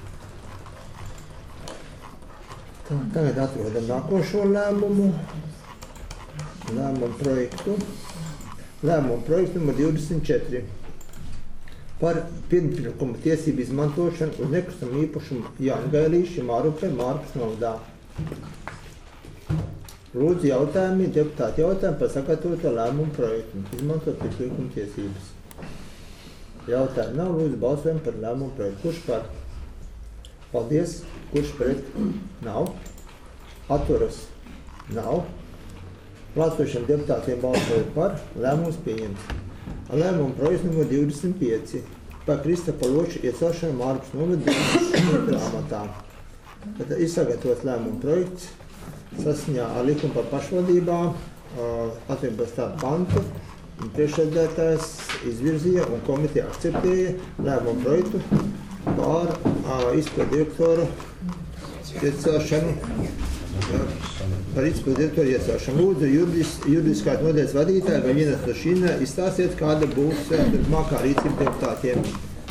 Speaker 1: Tagad atrodam nākošo lēmumu projektu. Lēmumu projektu numur 24. par pirmpirkuma tiesību izmantošanu uz nekustamo īpašumu Jangailīša Mārupē Mārpas novadā. Lūdzu jautājumi, deputāti jautājumi par sagatavoto lēmumu projektu. Izmantot pirmpirkuma tiesības. Jautājumi nav, lūdzu balsojam par lēmumu projektu. Kurš par? Paldies. Kurš pret? Nav. Atturas? Nav. Klātsošiem deputātiem balsoja par, lēmums pieņemts. Lēmumu projekts numur 25 par Kristapa Loča iecelšanu Mārpas novada 20. amatā. Tad ir sagatavots lēmumu projekts saskaņā ar likumu par pašvaldībām 18. pantu. Priekšsēdētājs izvirzīja un komiteja akceptēja lēmumu projektu par izpildu direktoru iecelšanu. Par izpildu direktoru iecelšanu. Lūdzu, juridiskās nodaļas vadītāji vai vienas no šīm izstāstiet, kāda būs turpmākā rīcība deputātiem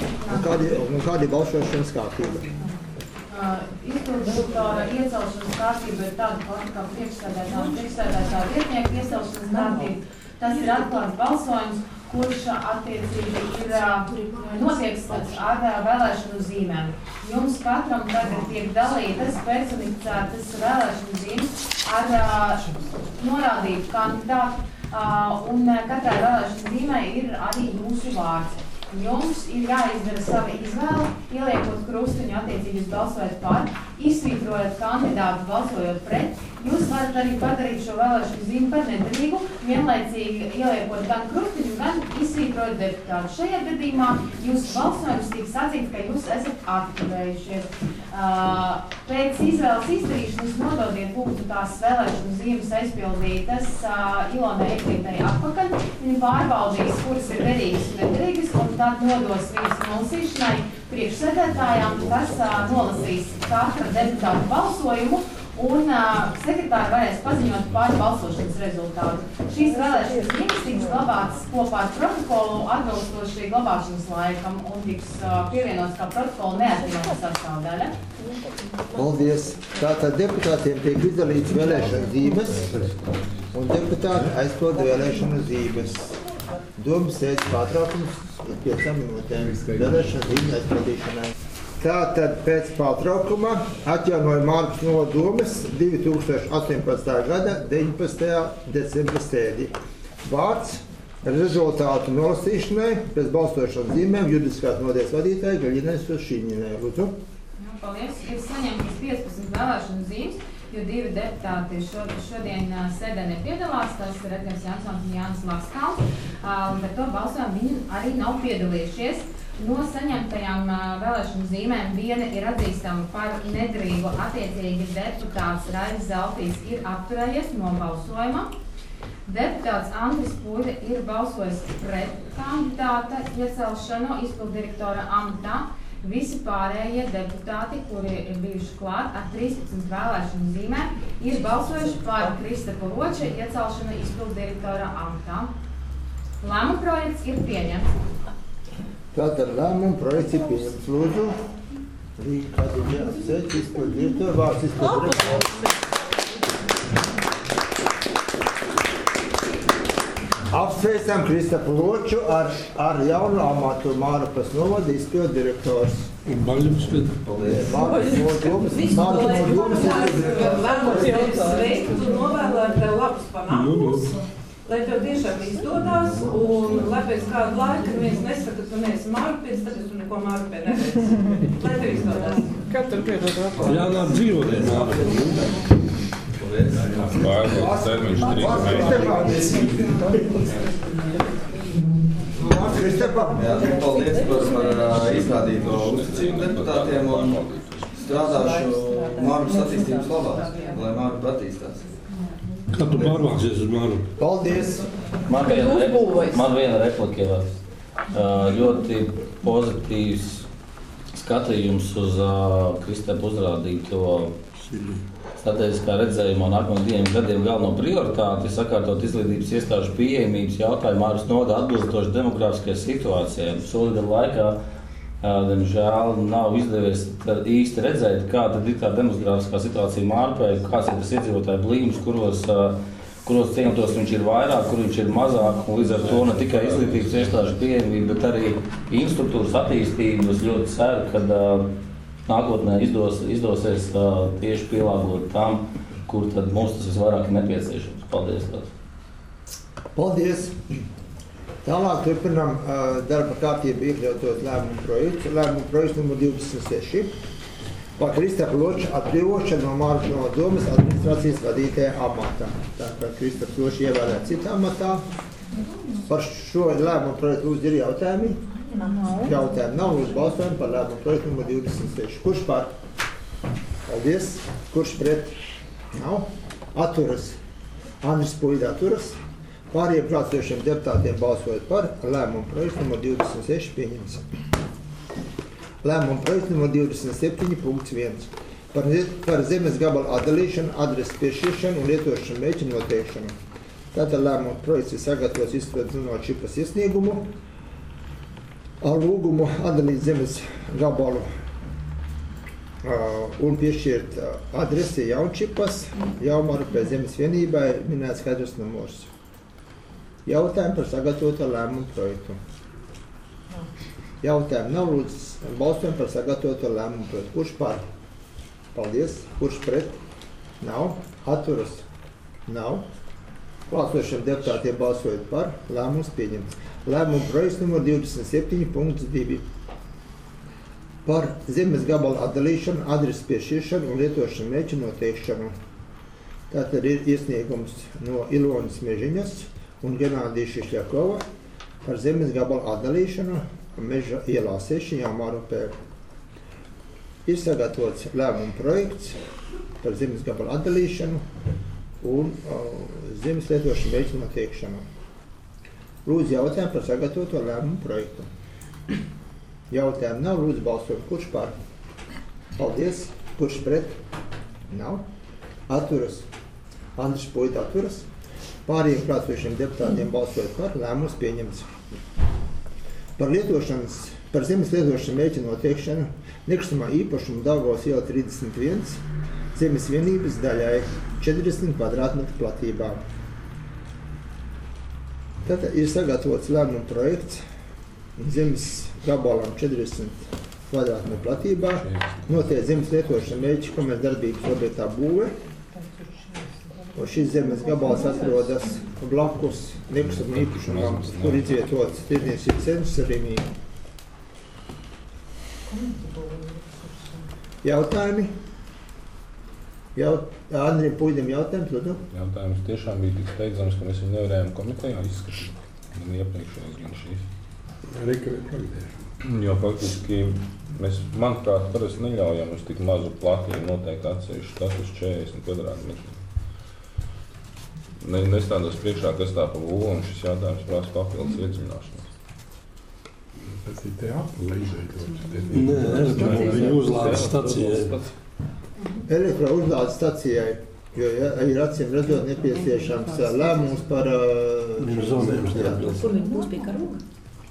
Speaker 1: un kāda ir balsošanas kārtība.
Speaker 4: Izpildu direktora iecelšanas kārtība ir tāda pati kā priekšsēdētāja vietnieka iecelšanas kārtība. Tas ir atklāts balsojums, kurš attiecīgi ir notiek ar vēlēšanu zīmēm. Jums katram tagad tiek dalītas personificētas vēlēšanu zīmes ar norādītu kandidātu, un katrai vēlēšanu zīmē ir arī jūsu vārds. Jums ir jāizdara savi izvēle, ieliekot krustiņu attiecīgi balsojot par, izsvītrojot kandidātu balsojot pret. Jūs varat arī padarīt šo vēlēšanu zīmi par nederīgu, vienlaicīgi ieliekot gan krustiņu, gan izsvītrojot deputātu. Šajā gadījumā jūsu balsojums tiek sacīts, ka jūs esat atturējušies. Pēc izvēles izdarīšanas nododiet lūdzu tās vēlēšanu zīmes aizpildītas Ilonai Eklītei atpakaļ. Viņa pārbaudīs, kuras ir derīgas un nederīgas, un tad nodos viņas nolasīšanai priekšsēdētājām, kas nolasīs katra deputāta balsojumu, un sekretāri varēs paziņot par balsošanas rezultātu. Šīs vēlēšanas zīmes tiks glabātas kopā ar protokolu atbilstoši glabāšanas laikam un tiks pievienots kā protokola neatņemama sastāvdaļa.
Speaker 1: Paldies. Tātad deputātiem tiek izdalīts vēlēšanu zīmes, un deputāti aizpilda vēlēšanu zīmes. Domas sēdes pārtraukums ir 5 minūtēm vēlēšanu zīmes aizpildīšanai. Tātad pēc pārtraukuma atjaunoja Mārpas novada domas 2018. gada 19. decembra sēdi. Vārds rezultātu nolasīšanai pēc balsošanas zīmēm juridiskās nodaļas vadītāja Gaļinai Sošīņinai. Lūdzu.
Speaker 4: Paldies. Ir saņemtas 15 vēlēšanu zīmes, jo 2 deputāti šodien sēdē nepiedalās. Tas ir Edgars Jansons un Jānis Lakskalns. Bet to balsojumā viņi arī nav piedalījušies. No saņemtajām vēlēšanu zīmēm viena ir atzīstama par nederīgu, attiecīgi deputāts Raivis Zeltīs ir atturējies no balsojuma. Deputāts Andris Puļa ir balsojis pret kandidāta iecelšanu izpilddirektora amatā. Visi pārējie deputāti, kuri ir bijuši klāt ar 13 vēlēšanu zīmēm, ir balsojuši par Kristapa Loča iecelšanu izpilddirektora amatā. Lēmuma projekts ir pieņemts.
Speaker 1: Tātad lēmumu projekts ir pieņemts. Lūdzu, Rīga kādi jāapsēc, izpildu direktoru, vārds izpildu direktoru. Apsveicam Kristapu Loču ar jaunu amatu Mārupas novada izpildu direktors.
Speaker 2: Un Baļļums pēc.
Speaker 1: Paldies. Mārupas novada izpildu direktors.
Speaker 3: Lēmums jau sveikt un novēlēt tev labus panākumus. Lai tev tiešām izdodās, un lai pēc kādu laiku neviens nesaka, ka tu neesi Mārupietis, tad tu neko Mārupē neredzi. Lai tev izdodās. Katru piedod atkal.
Speaker 2: Jā, nāk dzīvotē Mārupē.
Speaker 5: Pārbaudas termiņš 3 mēnesi.
Speaker 6: Paldies par izrādīto uzticību deputātiem un strādāšu Mārupas attīstības labā, lai Mārupa attīstās.
Speaker 2: Kā tu pārvāksies uz Mārupu?
Speaker 1: Paldies.
Speaker 7: Man viena replika. Ļoti pozitīvs skatījums uz Kristapa uzrādīto strateģiskā redzējuma un nākamajiem 2 gadiem galveno prioritāti sakārtot izglītības iestāžu pieejamības jautājumu Mārpas novada atbilstoši demografiskajai situācijai. Solida laikā, diemžēl, nav izdevies īsti redzēt, kāda ir tā demografiskā situācija Mārpē, kāds ir tas iedzīvotāju blīvums, kuros kuros ciematos viņš ir vairāk, kur viņš ir mazāk, un līdz ar to ne tikai izglītības iestāžu pieejamība, bet arī infrastruktūras attīstība. Es ļoti ceru, ka nākotnē izdosies tieši pielāgot tam, kur tad mums tas visvairāk ir nepieciešams. Paldies!
Speaker 1: Paldies! Tālāk turpinām darba kārtību iekļautot lēmumu projektu. Lēmumu projekts numur 26 par Kristapa Loča atbrīvošanu no Mārupsnova domas administrācijas vadītāja amatā. Tāpēc Kristaps Ločs ievēlēt citā amatā. Par šo lēmumu projektu lūdzu ir jautājumi? Jautājumi nav. Lūdzu balsojam par lēmumu projektu numur 26. Kurš par? Paldies. Kurš pret? Nav. Atturas. Andris Puida atturas. Pārējiem klātsošiem deputātiem balsojot par lēmumu projektu numur 26 pieņems. Lēmumu projektu numur 27.1 par zemes gabalu atdalīšanu, adreses piešķiršanu un lietošanu mērķu noteikšanu. Tātad lēmumu projekts ir sagatavots izskatot no Čipas iesniegumu ar lūgumu atdalīt zemes gabalu un piešķirt adresi Jaunčipas, Jaunmarupē zemes vienībai minēts skaidrs numurs. Jautājumi par sagatavoto lēmumu projektu. Jautājumi nav, lūdzu balsojam par sagatavoto lēmumu projektu. Kurš par? Paldies. Kurš pret? Nav. Atturas? Nav. Klātsošiem deputātiem balsojot par, lēmums pieņemts. Lēmumu projekts numur 27.2 par zemes gabalu atdalīšanu, adreses piešķiršanu un lietošanu mērķu noteikšanu. Tātad ir iesniegums no Ilonas Mežiņas un Genādija Šišļakova par zemes gabalu atdalīšanu Meža ielā 6 Jaunmarupē. Ir sagatavots lēmumu projekts par zemes gabalu atdalīšanu un zemes lietošanu mērķu noteikšanu. Lūdzu jautājumu par sagatavoto lēmumu projektu. Jautājumu nav, lūdzu balsojam. Kurš par? Paldies. Kurš pret? Nav. Atturas. Andris Puida atturas. Pārējiem klātsošiem deputātiem balsojot par, lēmums pieņemts. Par zemes lietošanu mērķu noteikšanu nekustamā īpašuma Daugavas iela 31 zemes vienības daļai 40 kvadrātmetru platībā. Tātad ir sagatavots lēmumu projekts zemes gabalam 40 kvadrātmetru platībā, notiek zemes lietošana mērķu komercdarbības objektā būve. Un šis zemes gabals atrodas blakus nekustamā īpašumam, kur izvietots tirdzniecības centrs Rīgā. Jautājumi? Andrim Puidam jautājums, lūdzu?
Speaker 8: Jautājums tiešām bija tik steidzams, ka mēs viņu nevarējām komitejā izskatīt. Gan iepriekšējais, gan šīs. Jo faktiski mēs, manuprāt, parasti neļaujam uz tik mazu platību noteikti atsevišķu status 40 kvadrātmetru. Nestādos priekšā, kas tā pa būvu, un šis jautājums prasa papildus iedziļināšanos.
Speaker 2: Tas ir te aplīdēt.
Speaker 9: Nē, elektrouzlādes stacijai.
Speaker 1: Elektrouzlādes stacijai, jo ir acīm redzot nepieciešams lēmums par...
Speaker 9: zonējums neatbilst.
Speaker 10: Kur viņi būs pie karoga?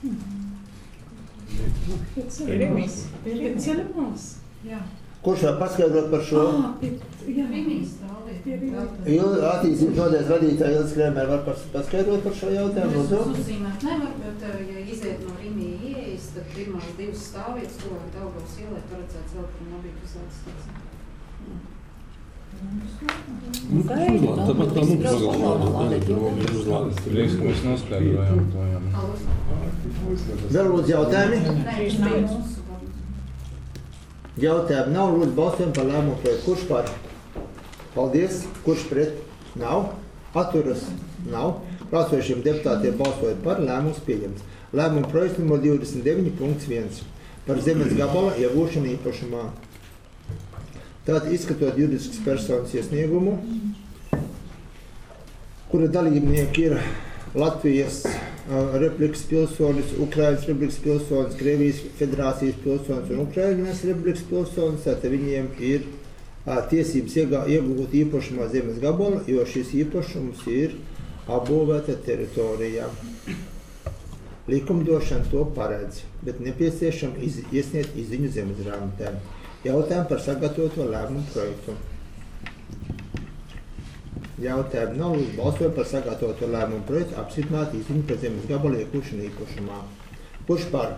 Speaker 4: Ceļamos. Jā.
Speaker 1: Kurš var paskaidrot par šo?
Speaker 4: Rimīs stāvēt.
Speaker 1: Attīstības nodaļas vadītāja Ilze Krēmere var paskaidrot par šo jautājumu?
Speaker 11: Es uzzīmēt nevar, bet ja iziet no Rimī ieejas, tad pirmās divas stāvvietas, ko Daugavas ielai paredzēts elektromobīļu uzlādes stācija.
Speaker 9: Tāpat kā mums pagalvāt uzlādes.
Speaker 8: Prieks, ka mēs noskaidrojām to, jā.
Speaker 1: Vēl lūdzu jautājumi?
Speaker 11: Nē,
Speaker 1: Jautājumi nav, lūdzu balsojam par lēmumu projektu. Kurš par? Paldies. Kurš pret? Nav. Atturas? Nav. Klātsošiem deputātiem balsojot par, lēmums pieņemts. Lēmumu projekts numur 29.1 par zemes gabala iegūšanu īpašumā. Tātad izskatot juridiskas personas iesniegumu, kura dalībnieki ir Latvijas Republikas pilsonis, Ukrainas Republikas pilsonis, Krievijas Federācijas pilsonis un Ukrainas Republikas pilsonis, tātad viņiem ir tiesības iegūt īpašumā zemes gabalu, jo šis īpašums ir apbūvēta teritorijā. Likumdošana to paredz, bet nepieciešam iesniegt izziņu zemes grāmatēm. Jautājumu par sagatavoto lēmumu projektu. Jautājumu nav, lūdzu balsot par sagatavoto lēmumu projektu apstiprināt izziņu par zemes gabalu iegūšanu īpašumā. Kurš par?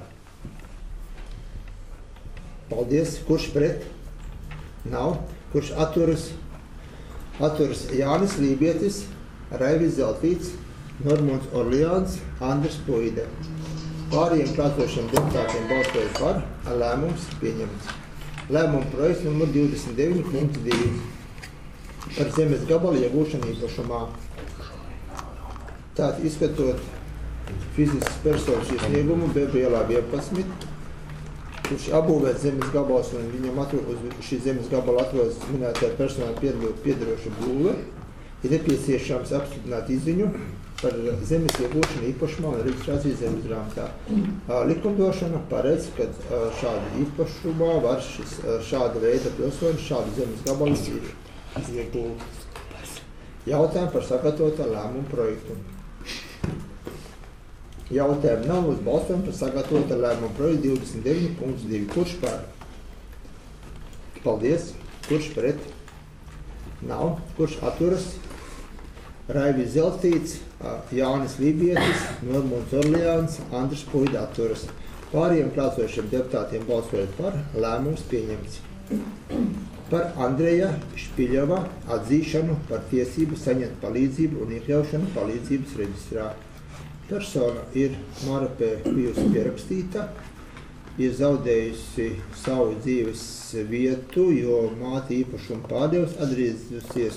Speaker 1: Paldies. Kurš pret? Nav. Kurš atturas? Atturas Jānis Lībietis, Raivis Zeltīts, Normons Orleāns, Andris Puide. Pārējiem klātošiem deputātiem balsojot par, lēmums pieņemts. Lēmuma projekts numur 29.2 par zemes gabalu iegūšanu īpašumā. Tātad izskatot fiziskas personas iesniegumu Bebrielā 11, kurš apbūvēt zemes gabals un viņam uz šī zemes gabala atrodas minētajā personā piederoša būve, ir nepieciešams apstiprināt izziņu par zemes iegūšanu īpašumā un reģistrāciju zemes grāmatā. Likumdošana paredz, ka šāda īpašumā var šāda veida pilsoņi šādu zemes gabalu iegūt. Jautājumu par sagatavoto lēmumu projektu. Jautājumu nav, uz balsojumu par sagatavoto lēmumu projektu 29.2. Kurš par? Paldies. Kurš pret? Nav. Kurš atturas? Raivis Zeltīts, Jānis Lībietis, Normons Orleāns, Andris Puide atturas. Pārējiem klātošiem deputātiem balsojot par, lēmums pieņemts. Par Andreja Špiļova atzīšanu par tiesību saņemt palīdzību un iekļaušanu palīdzības reģistrā. Persona ir Marapē bijusi pierakstīta, ir zaudējusi savu dzīves vietu, jo māte īpašumu pārdevis atgriezusies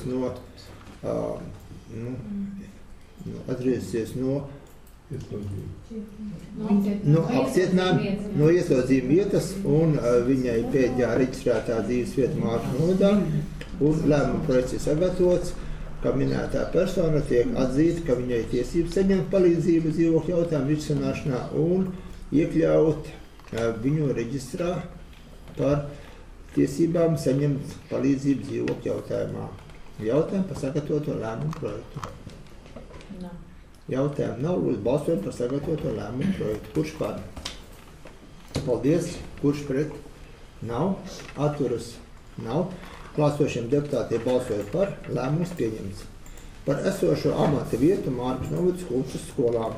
Speaker 1: no ieslodzījuma vietas, un viņai pēdējā reģistrētā dzīves vieta Mārka nodā, un lēmuma projekts ir sagatavots, ka minētā persona tiek atzīta, ka viņai tiesības saņemt palīdzību dzīvokļu jautājumu risināšanā un iekļaut viņu reģistrā par tiesībām saņemt palīdzību dzīvokļu jautājumā. Jautājumu par sagatavoto lēmumu projektu. Jautājumu nav, lūdzu balsojam par sagatavoto lēmumu projektu. Kurš par? Paldies. Kurš pret? Nav. Atturas? Nav. Klāsošiem deputātiem balsojot par, lēmums pieņemts. Par esošo amata vietu Mārkas novadas kultūras skolām.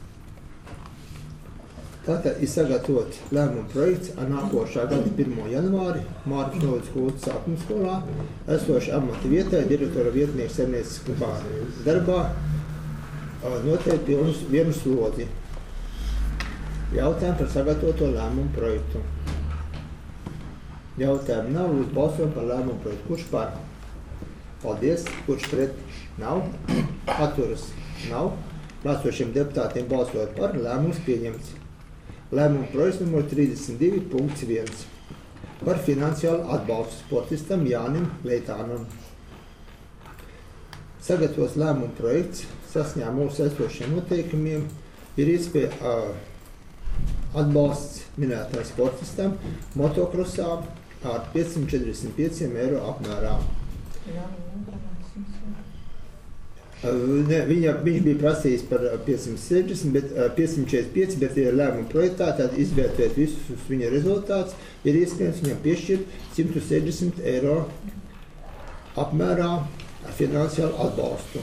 Speaker 1: Tātad ir sagatavots lēmuma projekts ar nākošā gada 1. janvāri Mārkas novadas kultūras sākuma skolā esoša amata vietai direktora vietnieks saimnieciskā darbā noteikti vienu slodzi. Jautājumu par sagatavoto lēmumu projektu. Jautājumu nav, lūdzu balsojam par lēmumu projektu. Kurš par? Paldies. Kurš pret? Nav. Atturas? Nav. Klāsošiem deputātiem balsojot par, lēmums pieņemts. Lēmuma projekts numur 32.1 par finansiālu atbalstu sportistam Jānim Leitānam. Sagatavos lēmuma projekts saskaņā mūsu esošiem noteikumiem ir iespēja atbalsts minētājiem sportistam motokrosā ar 545 eiro apmērā. Viņš bija prasījis par 560, bet 545, bet ir lēmuma projektā, tad izvērtēt visus viņa rezultātus, ir iespējams viņam piešķirt 160 eiro apmērā ar finansiālu atbalstu.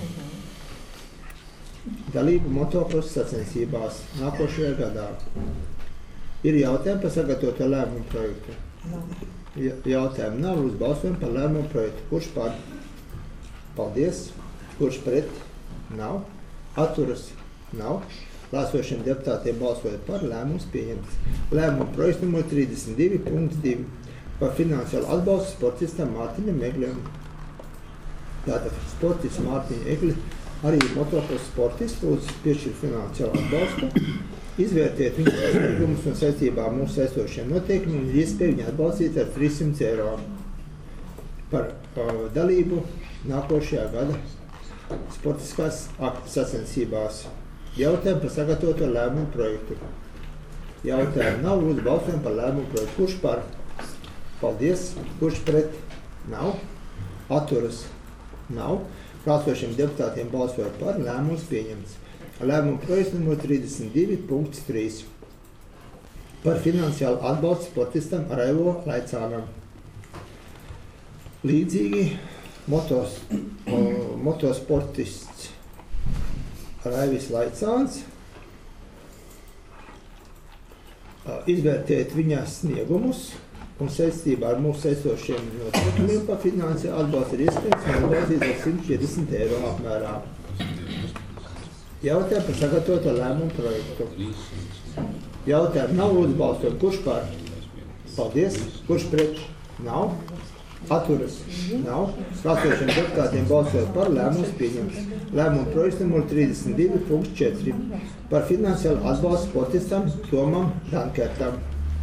Speaker 1: Dalību motokrosa sacensībās nākošajā gadā. Ir jautājumi par sagatavoto lēmumu projektu? Jautājumu nav, lūdzu balsojam par lēmumu projektu. Kurš par? Paldies. Kurš pret? Nav. Atturas? Nav. Klāsošiem deputātiem balsojot par, lēmums pieņemts. Lēmumu projekts numur 32.2 par finansiālu atbalstu sportistam Mārtiņam Eglim. Tātad sportists Mārtiņa Egli arī motokrosa sportists, lūdzu piešķirt finansiālu atbalstu, izvērtiet viņas sasniegumus un saistībā mūsu esošiem noteikumiem, ir iespēja viņu atbalstīt ar 300 eiro par dalību nākošajā gada sportiskās sacensībās. Jautājumu par sagatavoto lēmumu projektu. Jautājumu nav, lūdzu balsojam par lēmumu projektu. Kurš par? Paldies. Kurš pret? Nav. Atturas? Nav. Klāsošiem deputātiem balsojot par, lēmums pieņemts. Lēmuma projekts numur 32.3 par finansiālu atbalstu sportistam Raivo Laicānam. Līdzīgi motosportists Raivis Laicāns, izvērtēt viņa sniegumus un saistībā ar mūsu saistošiem noteikumiem par finansiālu atbalstu ir iespējams atbalstīt ar 150 eiro apmērā. Jautājumu par sagatavoto lēmumu projektu. Jautājumu nav, lūdzu balsot. Kurš par? Paldies. Kurš pret? Nav. Atturas? Nav. Klāsošiem deputātiem balsot par lēmumus pieņems. Lēmumu projekts numur 32.4 par finansiālu atbalstu sportistam Tomam Dankertam.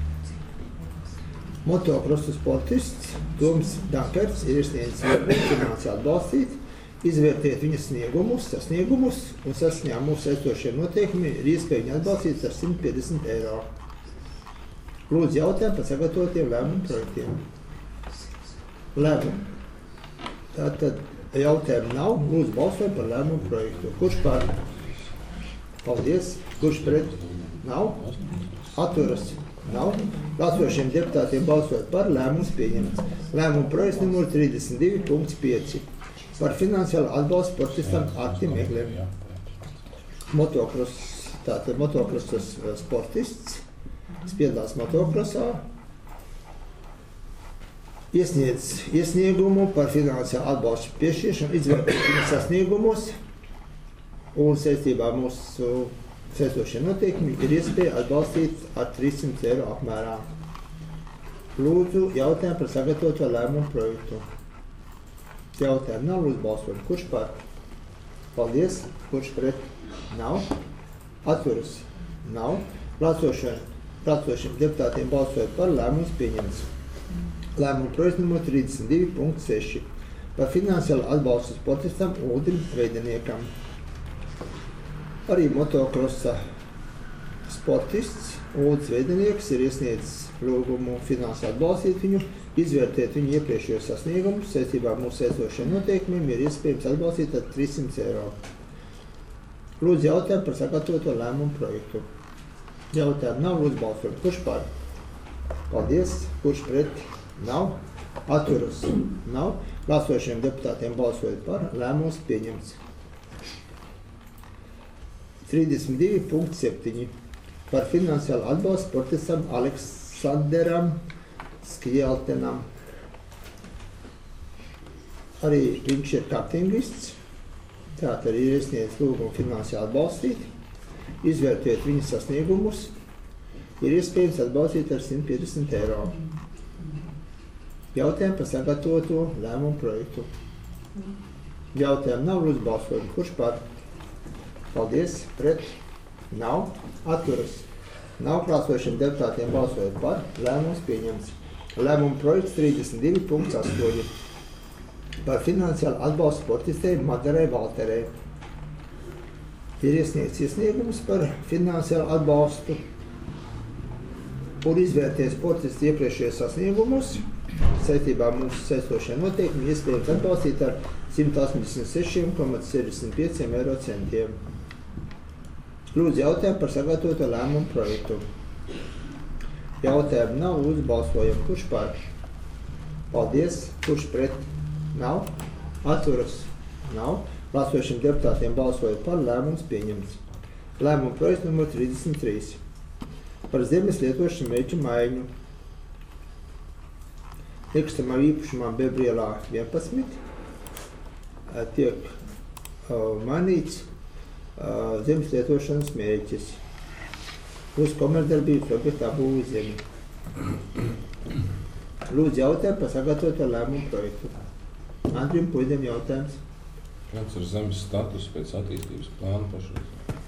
Speaker 1: Motokrosu sportists Toms Dankerts ir iesniedzis finansiāli atbalstīt, izvērtēt viņa sasniegumus un saskaņā mūsu saistošiem noteikumiem ir iespēja viņu atbalstīt ar 150 eiro. Lūdzu jautājumu par sagatavotiem lēmumu projektiem. Lēmumu. Tātad jautājumu nav. Lūdzu balsot par lēmumu projektu. Kurš par? Paldies. Kurš pret? Nav. Atturas? Nav. Klāsošiem deputātiem balsot par lēmums pieņemts. Lēmumu projekts numur 32.5 par finansiālu atbalstu sportistam Artim Eglim. Motokrosas sportists piedalās motokrosā, iesniedz iesniegumu par finansiālu atbalstu piešķiršanu, izvērtēt viņa sasniegumus un saistībā mūsu saistošiem noteikumiem ir iespēja atbalstīt ar 300 eiro apmērā. Lūdzu jautājumu par sagatavoto lēmumu projektu. Jautājumu nav, lūdzu balsot. Kurš par? Paldies. Kurš pret? Nav. Atturas? Nav. Klāsošiem deputātiem balsot par lēmumus pieņemts. Lēmumu projekts numur 32.6 par finansiālu atbalstu sportistam Uldim Veideniekam. Arī motokrosa sportists Uldis Veidenieks ir iesniedzis lūgumu finansiāli atbalstīt viņu, izvērtēt viņu iepriekšējos sasniegumus, saistībā ar mūsu saistošiem noteikumiem ir iespējams atbalstīt ar 300 eiro. Lūdzu jautājumu par sagatavoto lēmumu projektu. Jautājumu nav, lūdzu balsot. Kurš par? Paldies. Kurš pret? Nav. Atturas? Nav. Klāsošiem deputātiem balsojot par, lēmums pieņemts. 32.7 par finansiālu atbalstu sportistam Aleksanderam Skjeltenam. Arī viņš ir kartingists, tātad ir iesniedzis lūgumu finansiāli atbalstīt, izvērtēt viņa sasniegumus, ir iespējams atbalstīt ar 150 eiro. Jautājumu par sagatavoto lēmumu projektu. Jautājumu nav, lūdzu balsot. Kurš par? Paldies. Pret? Nav. Atturas? Nav. Klāsošiem deputātiem balsojot par, lēmums pieņemts. Lēmumu projekts 32.8 par finansiālu atbalstu sportistei Madarai Valterei. Ir iesniegts iesniegums par finansiālu atbalstu un izvērtēt sportistu iepriekšējos sasniegumus. Saistībā mūsu saistošiem noteikumiem iespējams atbalstīt ar 186,65 eiro centiem. Lūdzu jautājumu par sagatavoto lēmumu projektu. Jautājumu nav, lūdzu balsojam. Kurš par? Paldies. Kurš pret? Nav. Atturas? Nav. Klāsošiem deputātiem balsojot par, lēmums pieņemts. Lēmumu projekts numur 33 par zemes lietošanas mērķu maiņu. Nekustamā īpašumā Bebrielā 11 tiek mainīts zemes lietošanas mērķis uz komercdarbības objektā būvzemi. Lūdzu jautājumu par sagatavoto lēmumu projektu. Andrim Puidam jautājums.
Speaker 8: Kāds ir zemes status pēc attīstības plāna pašreiz?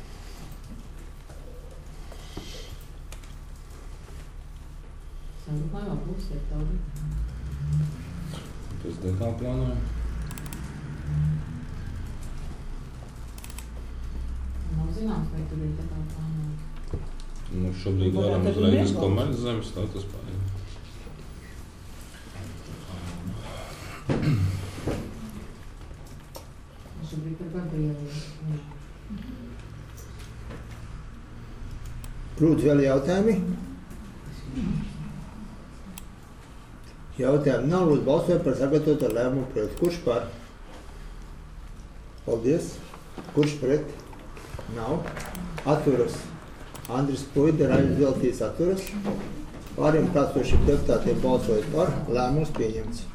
Speaker 8: Pēc detālu plānojumu?
Speaker 4: Nav zināms, vai tur ir detālu plānojumu.
Speaker 8: Nu, šobrīd varam uzreiz komerc zemes status pārējiem.
Speaker 4: Šobrīd par Gabrielu.
Speaker 1: Lūdzu vēl jautājumi? Jautājumu nav, lūdzu balsojam par sagatavoto lēmumu projektu. Kurš par? Paldies. Kurš pret? Nav. Atturas. Andris Puida, Raivis Veltīs atturas. Pāriem klātsošiem deputātiem balsojot par, lēmums pieņemts.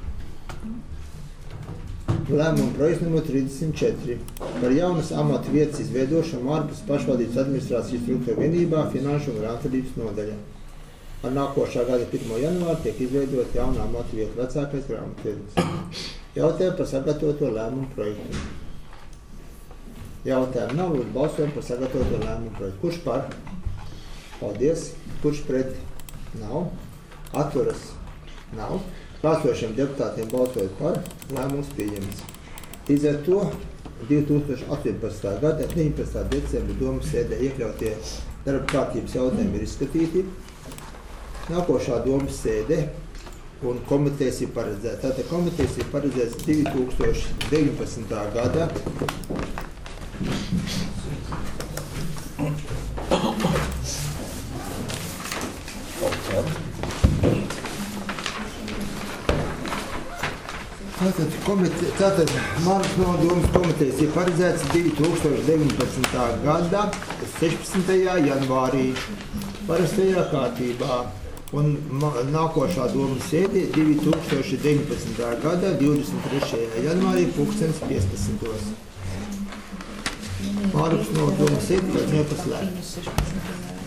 Speaker 1: Lēmuma projekts numur 34 par jaunas amata vietas izveidošanu ārpus pašvaldības administrācijas struktūra vienībā finanšu un grāmatvedības nodaļā. Ar nākošā gada 1. janvāru tiek izveidot jauna amata vieta vecākais grāmatvedis. Jautājumu par sagatavoto lēmumu projektu. Jautājumu nav, lūdzu balsojam par sagatavoto lēmumu projektu. Kurš par? Paldies. Kurš pret? Nav. Atturas? Nav. Klātsošiem deputātiem balsojot par, lēmums pieņemts. Līdz ar to 2018. gada 19. decembra domas sēdē iekļautie darba kārtības jautājumi ir izskatīti. Nākošā domas sēde un komitejas ir paredzēta. Tātad komitejas ir paredzēts 2019. gada Tātad Markas nodomas komitejas ir paredzēts 2019. gada 16. janvārī parastajā kārtībā un nākošā domas sēde 2019. gada 23. janvārī 15. Markas nodomas sēde nepaslēgta.